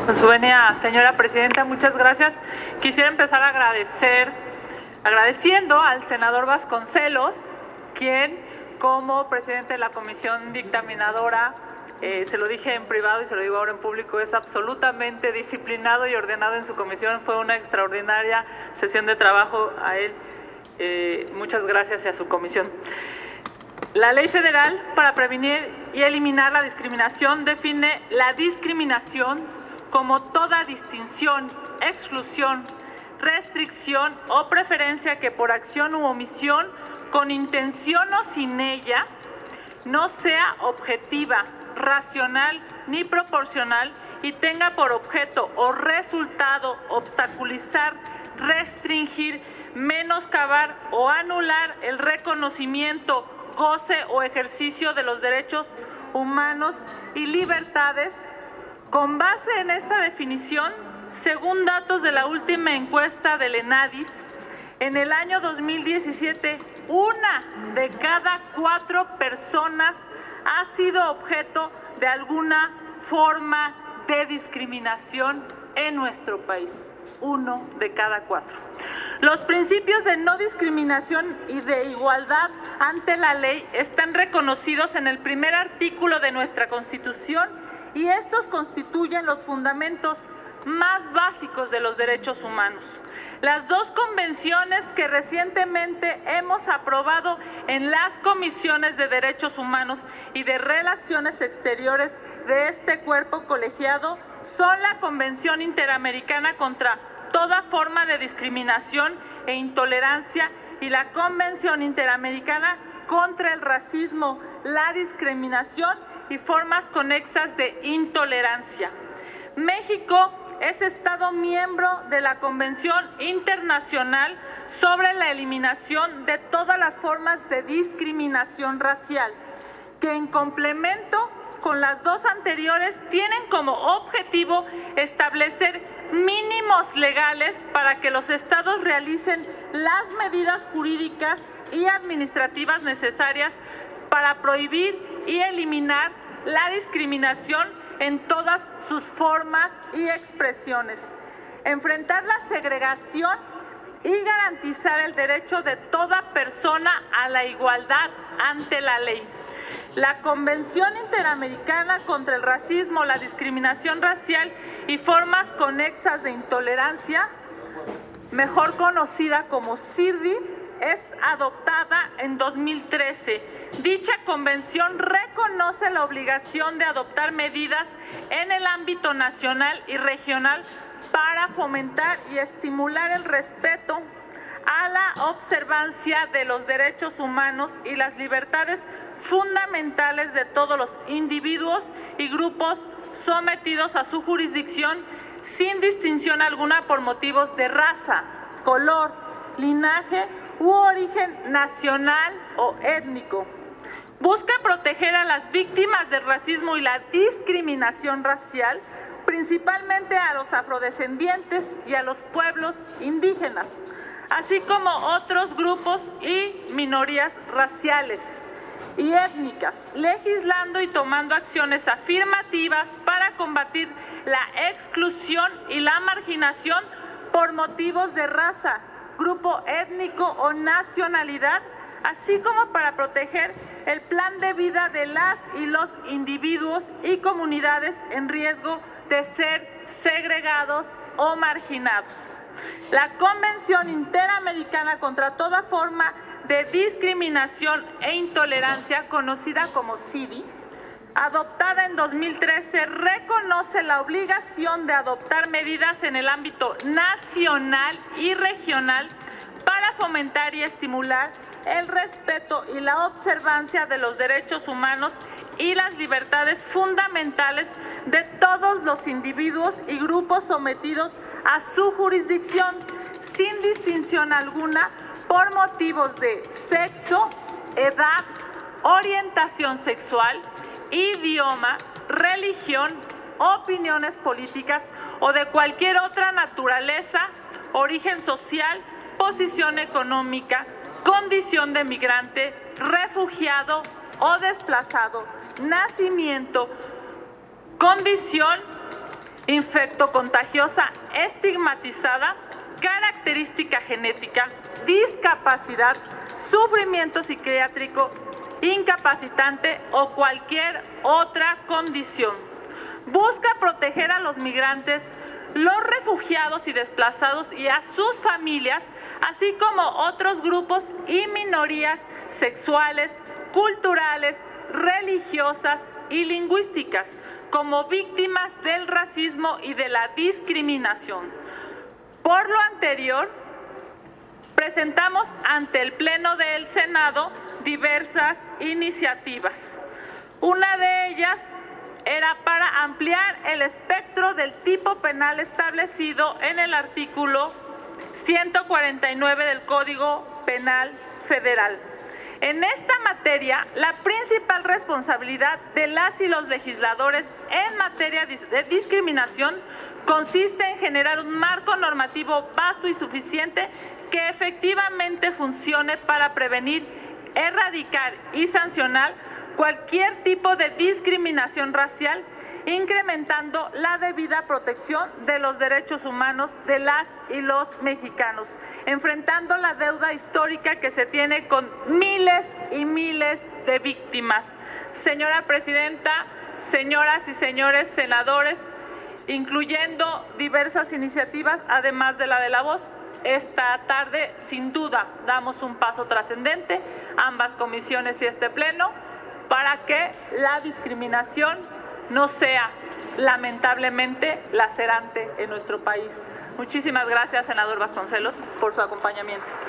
Con su venia, señora presidenta, muchas gracias. Quisiera empezar agradeciendo al senador Vasconcelos, quien como presidente de la comisión dictaminadora, se lo dije en privado y se lo digo ahora en público, es absolutamente disciplinado y ordenado en su comisión. Fue una extraordinaria sesión de trabajo a él. Muchas gracias y a su comisión. La Ley Federal para prevenir y eliminar la discriminación define la discriminación como toda distinción, exclusión, restricción o preferencia que por acción u omisión, con intención o sin ella, no sea objetiva, racional ni proporcional y tenga por objeto o resultado obstaculizar, restringir, menoscabar o anular el reconocimiento, goce o ejercicio de los derechos humanos y libertades. Con base en esta definición, según datos de la última encuesta del ENADIS, en el año 2017, 1 de cada 4 personas ha sido objeto de alguna forma de discriminación en nuestro país. 1 de cada 4. Los principios de no discriminación y de igualdad ante la ley están reconocidos en el primer artículo de nuestra Constitución y estos constituyen los fundamentos más básicos de los derechos humanos. Las dos convenciones que recientemente hemos aprobado en las comisiones de derechos humanos y de relaciones exteriores de este cuerpo colegiado son la Convención Interamericana contra toda forma de discriminación e intolerancia y la Convención Interamericana contra el racismo, la discriminación y formas conexas de intolerancia. México es Estado miembro de la Convención Internacional sobre la Eliminación de todas las formas de discriminación racial, que en complemento con las dos anteriores tienen como objetivo establecer mínimos legales para que los estados realicen las medidas jurídicas y administrativas necesarias para prohibir y eliminar la discriminación en todas sus formas y expresiones, enfrentar la segregación y garantizar el derecho de toda persona a la igualdad ante la ley. La Convención Interamericana contra el Racismo, la Discriminación Racial y Formas Conexas de Intolerancia, mejor conocida como CIRDI, es adoptada en 2013. Dicha convención reconoce la obligación de adoptar medidas en el ámbito nacional y regional para fomentar y estimular el respeto a la observancia de los derechos humanos y las libertades fundamentales de todos los individuos y grupos sometidos a su jurisdicción sin distinción alguna por motivos de raza, color, linaje u origen nacional o étnico. Busca proteger a las víctimas del racismo y la discriminación racial, principalmente a los afrodescendientes y a los pueblos indígenas, así como otros grupos y minorías raciales y étnicas, legislando y tomando acciones afirmativas para combatir la exclusión y la marginación por motivos de raza, grupo étnico o nacionalidad, así como para proteger el plan de vida de las y los individuos y comunidades en riesgo de ser segregados o marginados. La Convención Interamericana contra toda forma de discriminación e intolerancia, conocida como CIDI, adoptada en 2013, reconoce la obligación de adoptar medidas en el ámbito nacional y regional para fomentar y estimular el respeto y la observancia de los derechos humanos y las libertades fundamentales de todos los individuos y grupos sometidos a su jurisdicción, sin distinción alguna por motivos de sexo, edad, orientación sexual, idioma, religión, opiniones políticas o de cualquier otra naturaleza, origen social, posición económica, condición de migrante, refugiado o desplazado, nacimiento, condición infectocontagiosa estigmatizada, característica genética, discapacidad, sufrimiento psiquiátrico, incapacitante o cualquier otra condición. Busca proteger a los migrantes, los refugiados y desplazados y a sus familias, así como otros grupos y minorías sexuales, culturales, religiosas y lingüísticas, como víctimas del racismo y de la discriminación. Por lo anterior, presentamos ante el Pleno del Senado diversas iniciativas. Una de ellas era para ampliar el espectro del tipo penal establecido en el artículo 149 del Código Penal Federal. En esta materia, la principal responsabilidad de las y los legisladores en materia de discriminación consiste en generar un marco normativo vasto y suficiente que efectivamente funcione para prevenir, erradicar y sancionar cualquier tipo de discriminación racial, incrementando la debida protección de los derechos humanos de las y los mexicanos, enfrentando la deuda histórica que se tiene con miles y miles de víctimas. Señora Presidenta, señoras y señores senadores, incluyendo diversas iniciativas, además de la de La Voz, esta tarde sin duda damos un paso trascendente, ambas comisiones y este pleno, para que la discriminación no sea lamentablemente lacerante en nuestro país. Muchísimas gracias, senador Vasconcelos, por su acompañamiento.